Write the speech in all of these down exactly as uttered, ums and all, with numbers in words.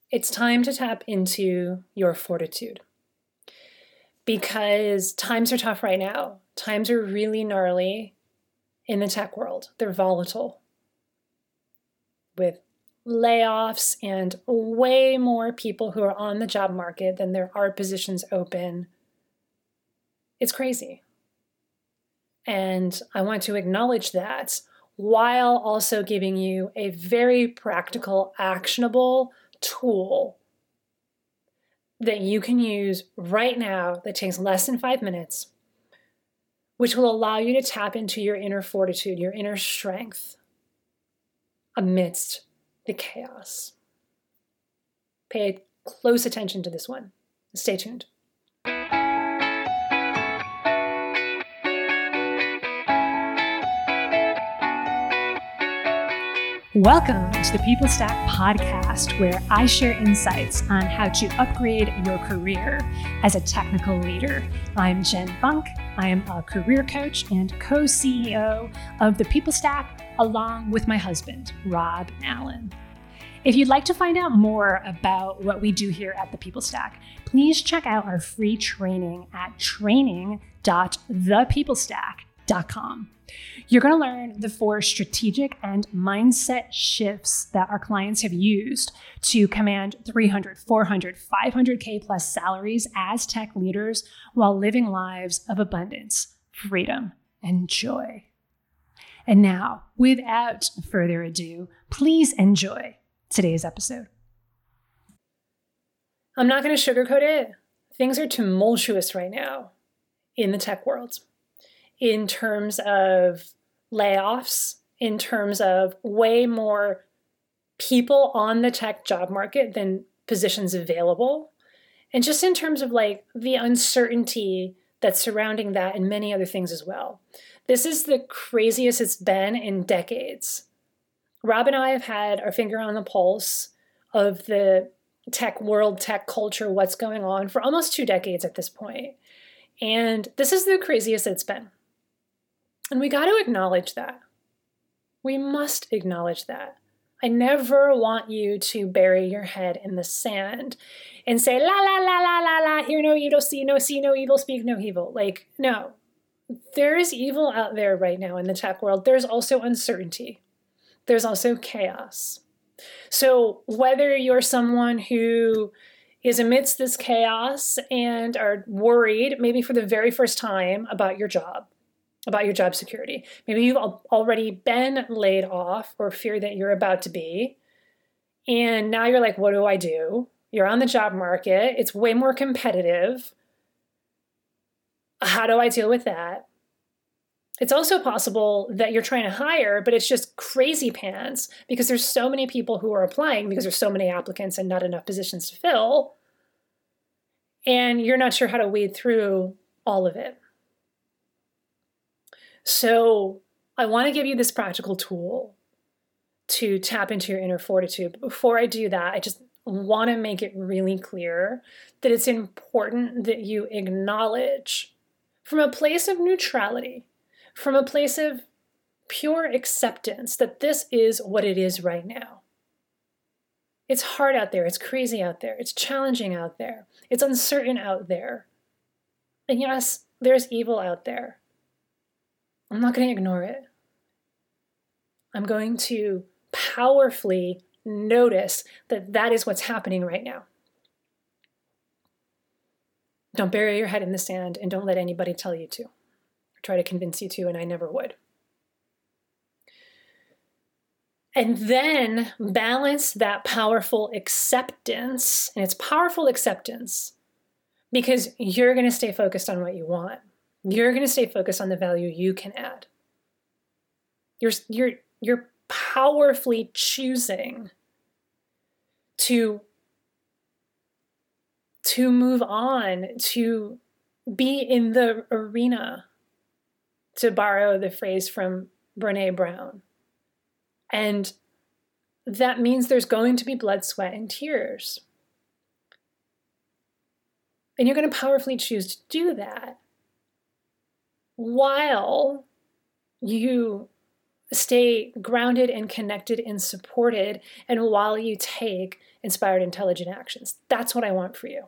It's time to tap into your fortitude because times are tough right now. Times are really gnarly in the tech world. They're volatile with layoffs and way more people who are on the job market than there are positions open. It's crazy. And I want to acknowledge that while also giving you a very practical, actionable tool that you can use right now that takes less than five minutes, which will allow you to tap into your inner fortitude, your inner strength amidst the chaos. Pay close attention to this one. Stay tuned. Welcome to the People Stack podcast, where I share insights on how to upgrade your career as a technical leader. I'm Jen Funk. I am a career coach and co-C E O of the People Stack, along with my husband, Rob Allen. If you'd like to find out more about what we do here at the People Stack, please check out our free training at training dot the people stack dot com. You're going to learn the four strategic and mindset shifts that our clients have used to command three hundred, four hundred, five hundred K plus salaries as tech leaders while living lives of abundance, freedom, and joy. And now, without further ado, please enjoy today's episode. I'm not going to sugarcoat it. Things are tumultuous right now in the tech world, in terms of layoffs, in terms of way more people on the tech job market than positions available, and just in terms of like the uncertainty that's surrounding that and many other things as well. This is the craziest it's been in decades. Rob and I have had our finger on the pulse of the tech world, tech culture, what's going on for almost two decades at this point. And this is the craziest it's been. And we got to acknowledge that. We must acknowledge that. I never want you to bury your head in the sand and say, la, la, la, la, la, la, hear no evil, see no, see no evil, speak no evil. Like, no. There is evil out there right now in the tech world. There's also uncertainty. There's also chaos. So whether you're someone who is amidst this chaos and are worried, maybe for the very first time, about your job, about your job security. Maybe you've already been laid off or fear that you're about to be. And now you're like, what do I do? You're on the job market. It's way more competitive. How do I deal with that? It's also possible that you're trying to hire, but it's just crazy pants because there's so many people who are applying because there's so many applicants and not enough positions to fill. And you're not sure how to wade through all of it. So I want to give you this practical tool to tap into your inner fortitude. But before I do that, I just want to make it really clear that it's important that you acknowledge from a place of neutrality, from a place of pure acceptance, that this is what it is right now. It's hard out there. It's crazy out there. It's challenging out there. It's uncertain out there. And yes, there's evil out there. I'm not going to ignore it. I'm going to powerfully notice that that is what's happening right now. Don't bury your head in the sand and don't let anybody tell you to or try to convince you to, and I never would. And then balance that powerful acceptance, and it's powerful acceptance because you're going to stay focused on what you want. You're going to stay focused on the value you can add. You're, you're, you're powerfully choosing to, to move on, to be in the arena, to borrow the phrase from Brené Brown. And that means there's going to be blood, sweat, and tears. And you're going to powerfully choose to do that while you stay grounded and connected and supported, and while you take inspired, intelligent actions. That's what I want for you.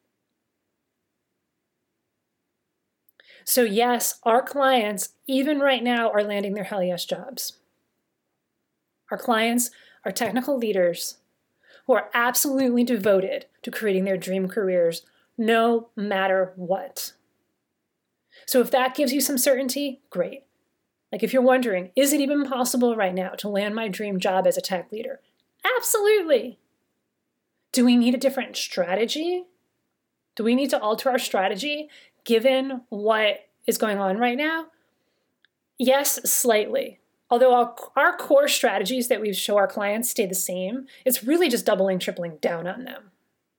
So yes, our clients, even right now, are landing their hell yes jobs. Our clients are technical leaders who are absolutely devoted to creating their dream careers, no matter what. So if that gives you some certainty, great. Like if you're wondering, is it even possible right now to land my dream job as a tech leader? Absolutely. Do we need a different strategy? Do we need to alter our strategy given what is going on right now? Yes, slightly. Although our, our core strategies that we show our clients stay the same, it's really just doubling, tripling down on them.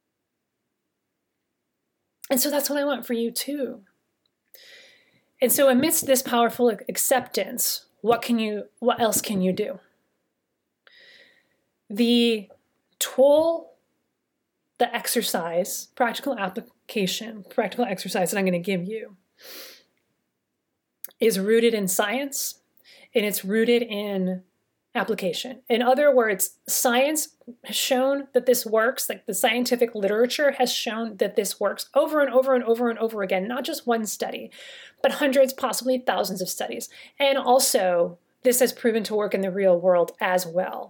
And so that's what I want for you too. And so amidst this powerful acceptance, what can you, what else can you do? The tool, the exercise, practical application, practical exercise that I'm going to give you is rooted in science, and it's rooted in application. In other words, science has shown that this works, like the scientific literature has shown that this works over and over and over and over again, not just one study, but hundreds, possibly thousands of studies. And also, this has proven to work in the real world as well.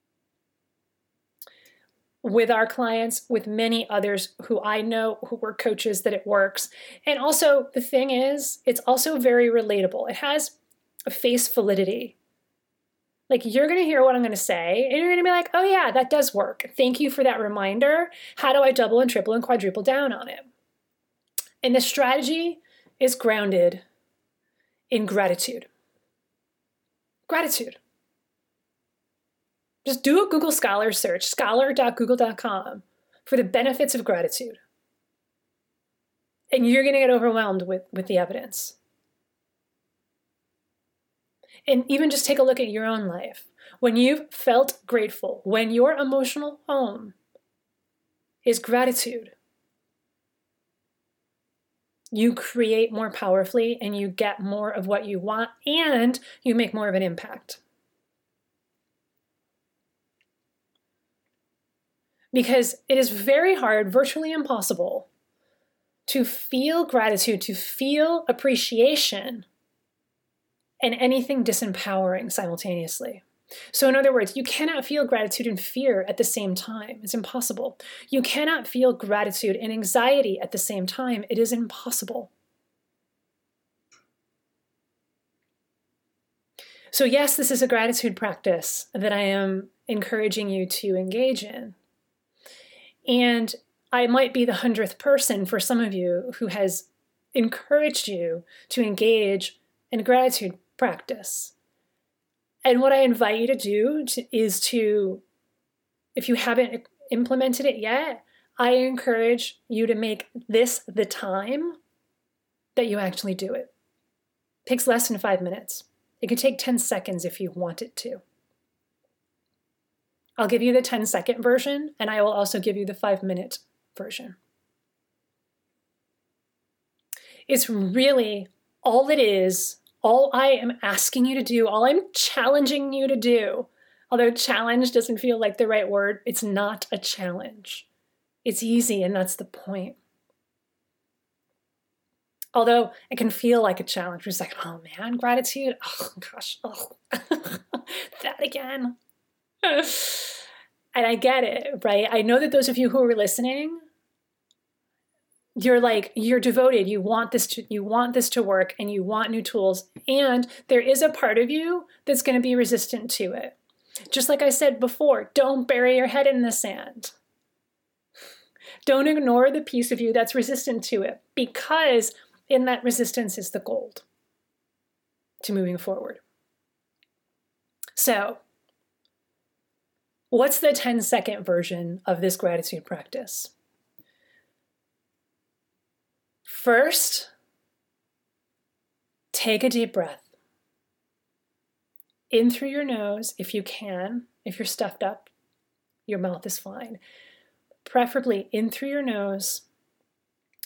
With our clients, with many others who I know who were coaches, that it works. And also, the thing is, it's also very relatable. It has a face validity. Like, you're going to hear what I'm going to say, and you're going to be like, oh yeah, that does work. Thank you for that reminder. How do I double and triple and quadruple down on it? And the strategy is grounded in gratitude. Gratitude. Just do a Google Scholar search, scholar dot google dot com, for the benefits of gratitude. And you're going to get overwhelmed with, with the evidence. And even just take a look at your own life. When you've felt grateful, when your emotional home is gratitude, you create more powerfully and you get more of what you want, and you make more of an impact. Because it is very hard, virtually impossible, to feel gratitude, to feel appreciation, and anything disempowering simultaneously. So in other words, you cannot feel gratitude and fear at the same time. It's impossible. You cannot feel gratitude and anxiety at the same time. It is impossible. So yes, this is a gratitude practice that I am encouraging you to engage in. And I might be the hundredth person for some of you who has encouraged you to engage in gratitude practice. And what I invite you to do to, is to, if you haven't implemented it yet, I encourage you to make this the time that you actually do it. It takes less than five minutes. It can take ten seconds if you want it to. I'll give you the ten second version, and I will also give you the five minute version. It's really all it is, all I am asking you to do, all I'm challenging you to do, although challenge doesn't feel like the right word, it's not a challenge. It's easy, and that's the point. Although it can feel like a challenge. It's like, oh man, gratitude, oh gosh, oh, that again. And I get it, right? I know that those of you who are listening, you're like, you're devoted. You want this to, you want this to work, and you want new tools. And there is a part of you that's going to be resistant to it. Just like I said before, don't bury your head in the sand. Don't ignore the piece of you that's resistant to it, because in that resistance is the gold to moving forward. So, what's the ten second version of this gratitude practice? First, take a deep breath. In through your nose, if you can. If you're stuffed up, your mouth is fine. Preferably in through your nose,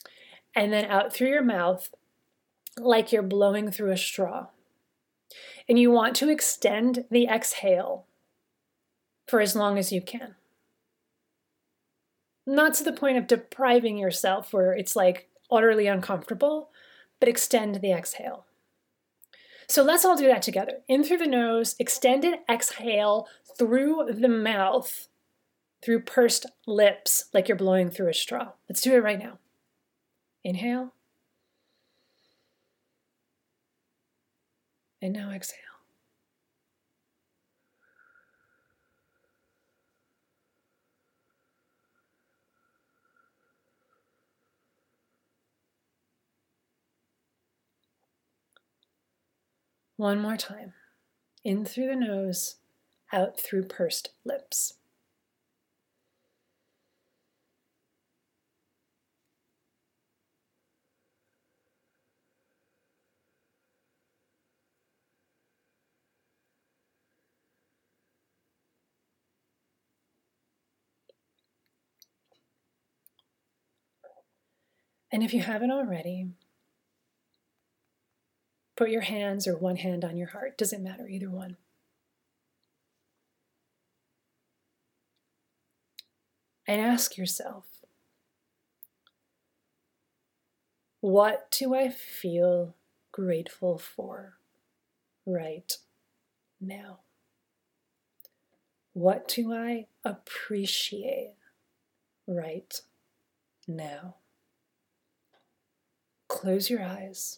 and then out through your mouth like you're blowing through a straw. And you want to extend the exhale for as long as you can. Not to the point of depriving yourself where it's like utterly uncomfortable, but extend the exhale. So let's all do that together. In through the nose, extended exhale through the mouth, through pursed lips, like you're blowing through a straw. Let's do it right now. Inhale. And now exhale. One more time. In through the nose, out through pursed lips. And if you haven't already, put your hands or one hand on your heart. Doesn't matter, either one. And ask yourself, what do I feel grateful for right now? What do I appreciate right now? Close your eyes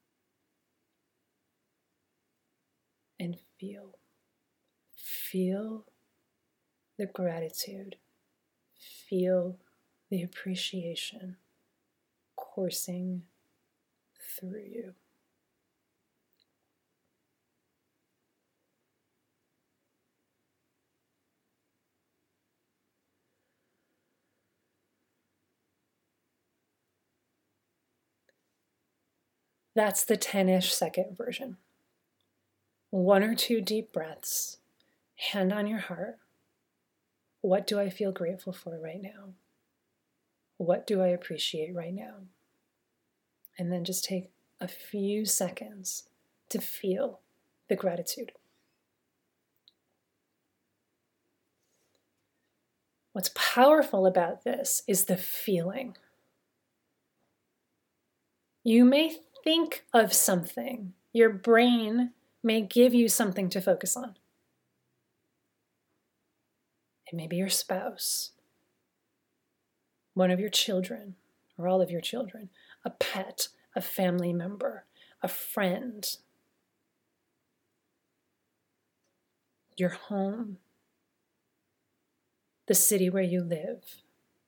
and feel. Feel the gratitude. Feel the appreciation coursing through you. That's the ten-ish second version. One or two deep breaths, hand on your heart. What do I feel grateful for right now? What do I appreciate right now? And then just take a few seconds to feel the gratitude. What's powerful about this is the feeling. You may think of something. Your brain may give you something to focus on. It may be your spouse, one of your children, or all of your children, a pet, a family member, a friend, your home, the city where you live.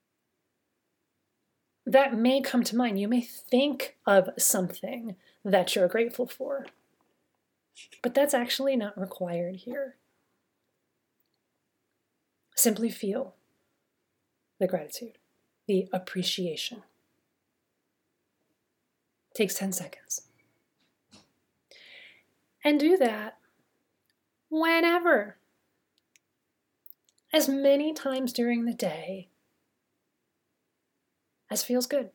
That may come to mind. You may think of something that you're grateful for, but that's actually not required here. Simply feel the gratitude, the appreciation. It takes ten seconds. And do that whenever, as many times during the day as feels good.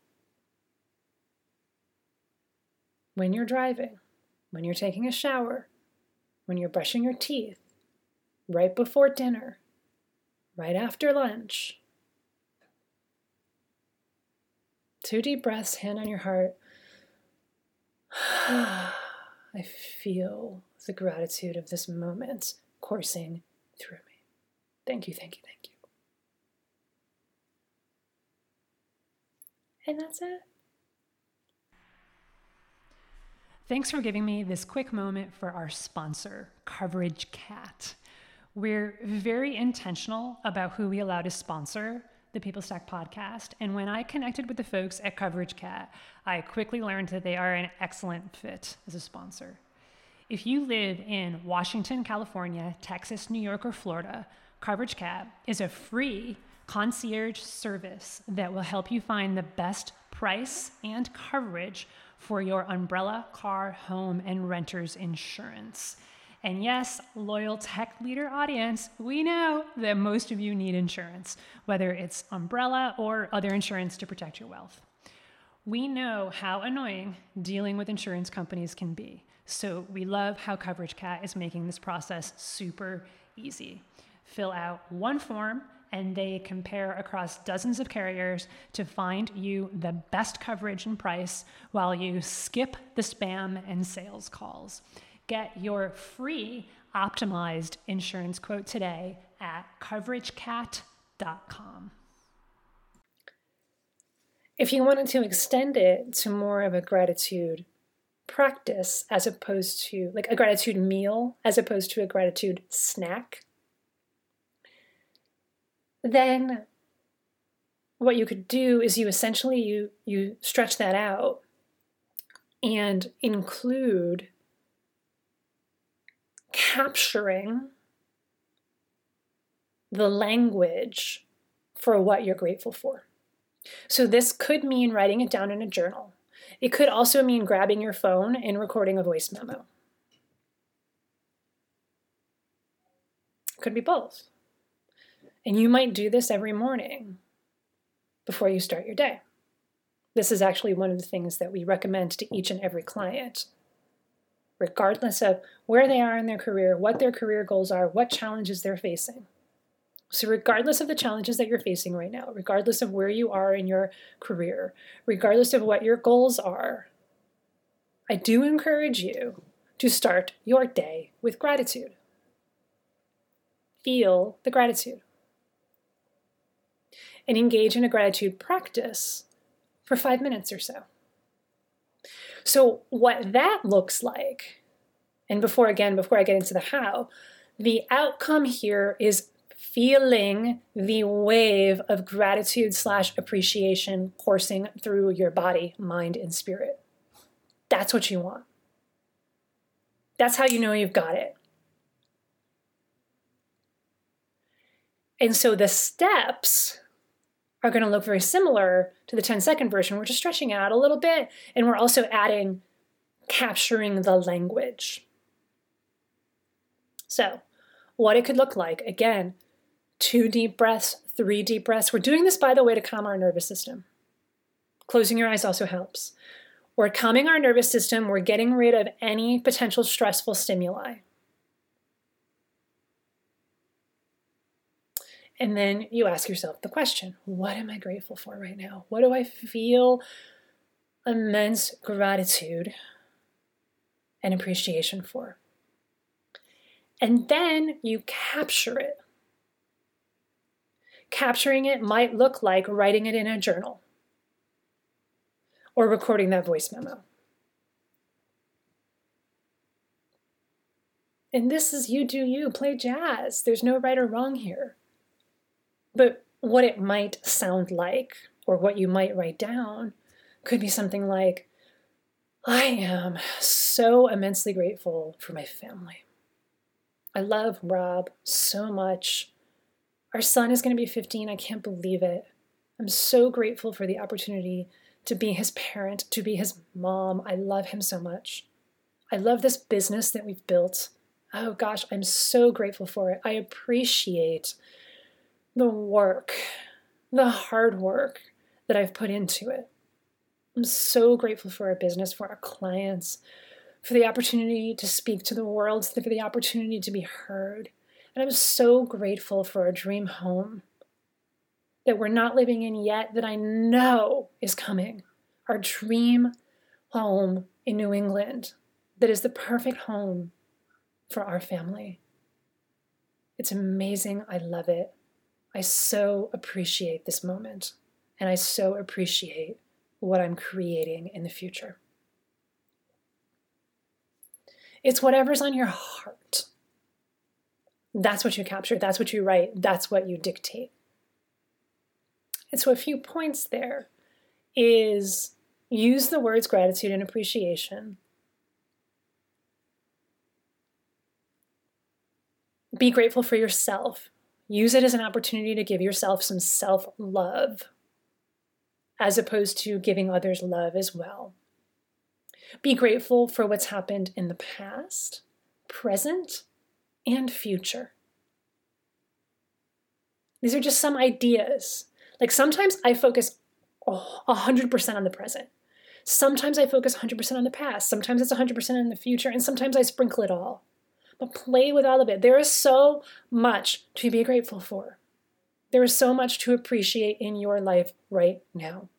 When you're driving, when you're taking a shower, when you're brushing your teeth, right before dinner, right after lunch. Two deep breaths, hand on your heart. I feel the gratitude of this moment coursing through me. Thank you, thank you, thank you. And that's it. Thanks for giving me this quick moment for our sponsor, Coverage Cat. We're very intentional about who we allow to sponsor the People Stack podcast. And when I connected with the folks at Coverage Cat, I quickly learned that they are an excellent fit as a sponsor. If you live in Washington, California, Texas, New York, or Florida, Coverage Cat is a free concierge service that will help you find the best price and coverage for your umbrella, car, home, and renter's insurance. And yes, loyal tech leader audience, we know that most of you need insurance, whether it's umbrella or other insurance to protect your wealth. We know how annoying dealing with insurance companies can be. So we love how Coverage Cat is making this process super easy. Fill out one form and they compare across dozens of carriers to find you the best coverage and price while you skip the spam and sales calls. Get your free optimized insurance quote today at coverage cat dot com. If you wanted to extend it to more of a gratitude practice as opposed to like a gratitude meal as opposed to a gratitude snack, then what you could do is you essentially you you stretch that out and include capturing the language for what you're grateful for. So this could mean writing it down in a journal. It could also mean grabbing your phone and recording a voice memo. It could be both. And you might do this every morning before you start your day. This is actually one of the things that we recommend to each and every client, regardless of where they are in their career, what their career goals are, what challenges they're facing. So regardless of the challenges that you're facing right now, regardless of where you are in your career, regardless of what your goals are, I do encourage you to start your day with gratitude. Feel the gratitude. And engage in a gratitude practice for five minutes or so. So what that looks like, and before, again, before I get into the how, the outcome here is feeling the wave of gratitude slash appreciation coursing through your body, mind, and spirit. That's what you want. That's how you know you've got it. And so the steps are going to look very similar to the ten second version. We're just stretching out a little bit, and we're also adding capturing the language. So what it could look like, again, two deep breaths, three deep breaths. We're doing this, by the way, to calm our nervous system. Closing your eyes also helps. We're calming our nervous system. We're getting rid of any potential stressful stimuli. And then you ask yourself the question, what am I grateful for right now? What do I feel immense gratitude and appreciation for? And then you capture it. Capturing it might look like writing it in a journal or recording that voice memo. And this is you do you, play jazz. There's no right or wrong here. But what it might sound like, or what you might write down, could be something like, I am so immensely grateful for my family. I love Rob so much. Our son is going to be fifteen. I can't believe it. I'm so grateful for the opportunity to be his parent, to be his mom. I love him so much. I love this business that we've built. Oh gosh, I'm so grateful for it. I appreciate the work, the hard work that I've put into it. I'm so grateful for our business, for our clients, for the opportunity to speak to the world, for the opportunity to be heard. And I'm so grateful for our dream home that we're not living in yet, that I know is coming. Our dream home in New England that is the perfect home for our family. It's amazing. I love it. I so appreciate this moment, and I so appreciate what I'm creating in the future. It's whatever's on your heart. That's what you capture. That's what you write. That's what you dictate. And so a few points there is use the words gratitude and appreciation. Be grateful for yourself. Use it as an opportunity to give yourself some self-love, as opposed to giving others love as well. Be grateful for what's happened in the past, present, and future. These are just some ideas. Like sometimes I focus one hundred percent on the present. Sometimes I focus one hundred percent on the past. Sometimes it's one hundred percent in the future. And sometimes I sprinkle it all. But play with all of it. There is so much to be grateful for. There is so much to appreciate in your life right now.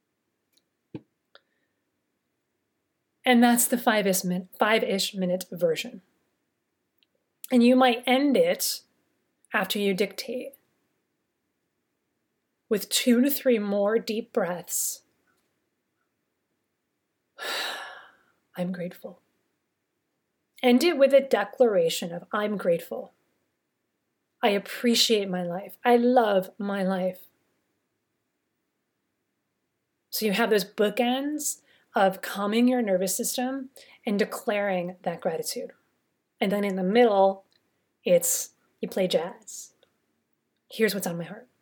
And that's the five-ish minute, five-ish minute version. And you might end it after you dictate with two to three more deep breaths. I'm grateful. End it with a declaration of I'm grateful. I appreciate my life. I love my life. So you have those bookends of calming your nervous system and declaring that gratitude. And then in the middle, it's you play jazz. Here's what's on my heart.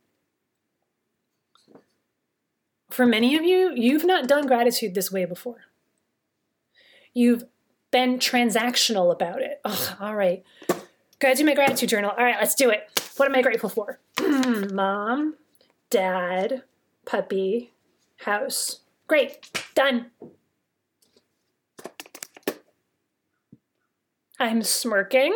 For many of you, you've not done gratitude this way before. You've been transactional about it. Oh, all right. Gotta do my gratitude journal. All right, let's do it. What am I grateful for? Mom, dad, puppy, house. Great, done. I'm smirking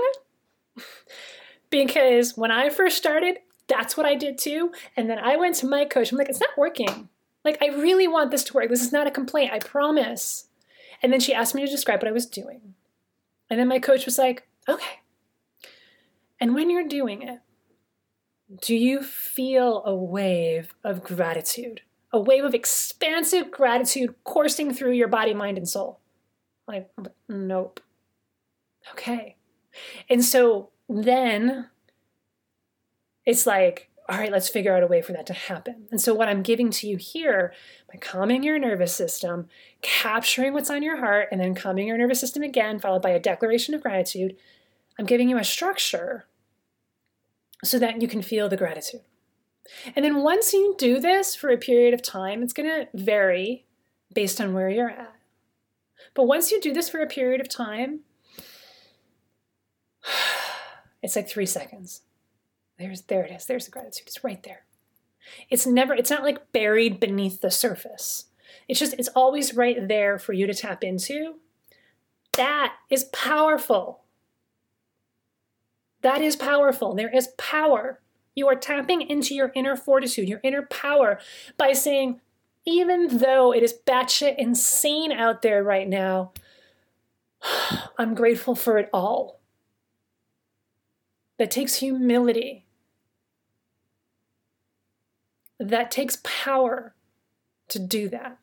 because when I first started, that's what I did too. And then I went to my coach. I'm like, it's not working. Like, I really want this to work. This is not a complaint, I promise. And then she asked me to describe what I was doing. And then my coach was like, okay. And when you're doing it, do you feel a wave of gratitude? A wave of expansive gratitude coursing through your body, mind, and soul? Like, nope. Okay. And so then it's like, all right, let's figure out a way for that to happen. And so what I'm giving to you here, by calming your nervous system, capturing what's on your heart, and then calming your nervous system again, followed by a declaration of gratitude, I'm giving you a structure so that you can feel the gratitude. And then once you do this for a period of time, it's going to vary based on where you're at. But once you do this for a period of time, it's like three seconds. There's, there it is. There's the gratitude. It's right there. It's never, it's not like buried beneath the surface. It's just, it's always right there for you to tap into. That is powerful. That is powerful. There is power. You are tapping into your inner fortitude, your inner power by saying, even though it is batshit insane out there right now, I'm grateful for it all. That takes humility. That takes power to do that.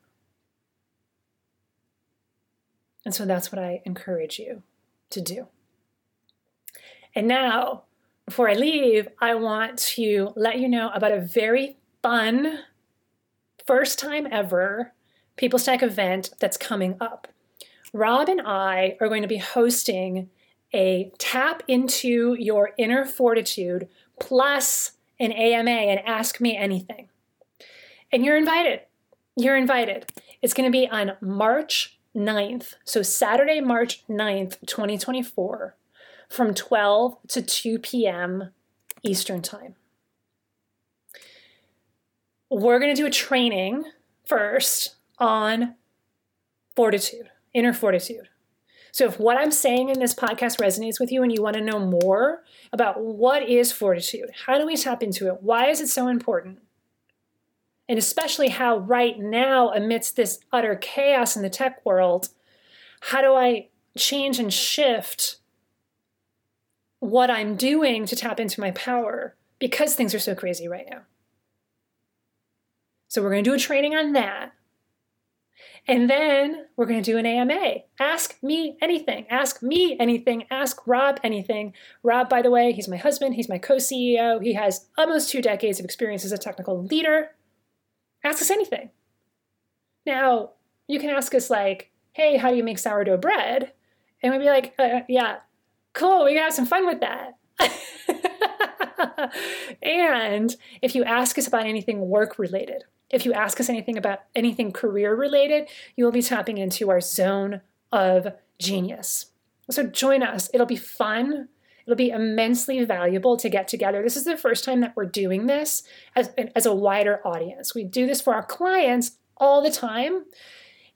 And so that's what I encourage you to do. And now, before I leave, I want to let you know about a very fun, first time ever People Stack event that's coming up. Rob and I are going to be hosting a Tap Into Your Inner Fortitude plus an A M A, an Ask Me Anything. And you're invited. You're invited. It's going to be on March ninth, so Saturday, March ninth, twenty twenty-four, from twelve to two p.m. Eastern Time. We're going to do a training first on fortitude, inner fortitude. So if what I'm saying in this podcast resonates with you and you want to know more about what is fortitude, how do we tap into it, why is it so important, and especially how right now, amidst this utter chaos in the tech world, how do I change and shift what I'm doing to tap into my power because things are so crazy right now. So we're going to do a training on that. And then we're going to do an A M A. Ask me anything. Ask me anything. Ask Rob anything. Rob, by the way, he's my husband. He's my co-C E O. He has almost two decades of experience as a technical leader. Ask us anything. Now, you can ask us like, hey, how do you make sourdough bread? And we'd be like, uh, yeah, cool. We can have some fun with that. And if you ask us about anything work-related, if you ask us anything about anything career-related, you will be tapping into our zone of genius. So join us. It'll be fun. It'll be immensely valuable to get together. This is the first time that we're doing this as, as a wider audience. We do this for our clients all the time.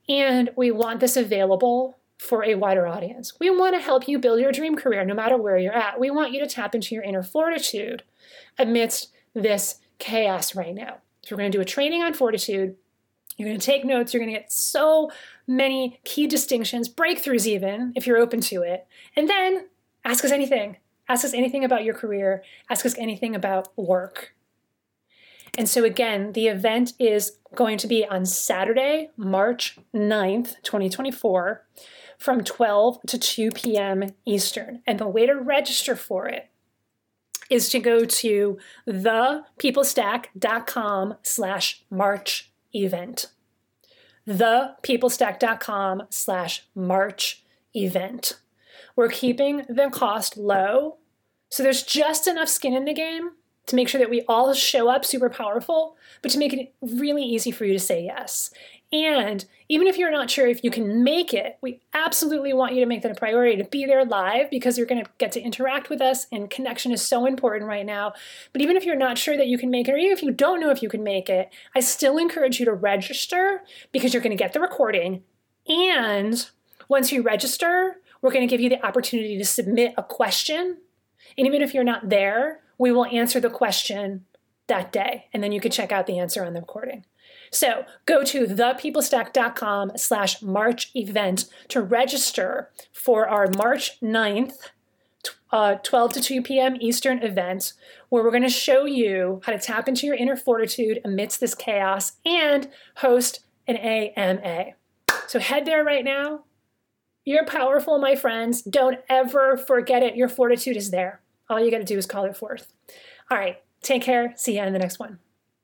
And we want this available for a wider audience. We want to help you build your dream career no matter where you're at. We want you to tap into your inner fortitude amidst this chaos right now. So we're going to do a training on fortitude. You're going to take notes. You're going to get so many key distinctions, breakthroughs even, if you're open to it. And then ask us anything. Ask us anything about your career. Ask us anything about work. And so again, the event is going to be on Saturday, March ninth, twenty twenty-four, from twelve to two p.m. Eastern. And the way to register for it is to go to thepeoplestack.com slash March event. thepeoplestack.com slash March event. We're keeping the cost low, so there's just enough skin in the game to make sure that we all show up super powerful, but to make it really easy for you to say yes. And even if you're not sure if you can make it, we absolutely want you to make that a priority to be there live, because you're going to get to interact with us, and connection is so important right now. But even if you're not sure that you can make it, or even if you don't know if you can make it, I still encourage you to register, because you're going to get the recording. And once you register, we're going to give you the opportunity to submit a question. And even if you're not there, we will answer the question that day, and then you can check out the answer on the recording. So go to thepeoplestack.com slash March event to register for our March ninth, uh, twelve to two p.m. Eastern event, where we're going to show you how to tap into your inner fortitude amidst this chaos and host an A M A. So head there right now. You're powerful, my friends. Don't ever forget it. Your fortitude is there. All you got to do is call it forth. All right. Take care. See you in the next one.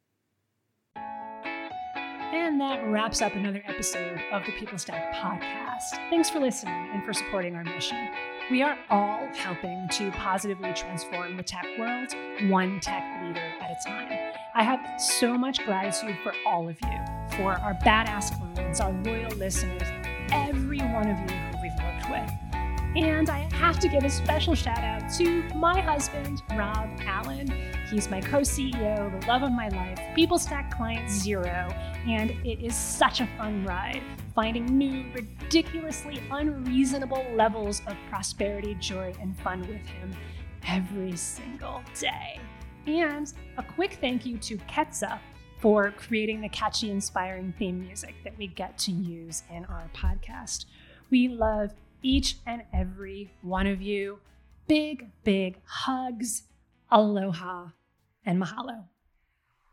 And that wraps up another episode of the People Stack podcast. Thanks for listening and for supporting our mission. We are all helping to positively transform the tech world, one tech leader at a time. I have so much gratitude for all of you, for our badass clients, our loyal listeners, every one of you who we've worked with. And I have to give a special shout out to my husband, Rob Allen. He's my co-C E O, the love of my life, People Stack Client Zero, and it is such a fun ride, finding new, ridiculously unreasonable levels of prosperity, joy, and fun with him every single day. And a quick thank you to Ketsa for creating the catchy, inspiring theme music that we get to use in our podcast. We love each and every one of you. Big, big hugs, aloha, and mahalo.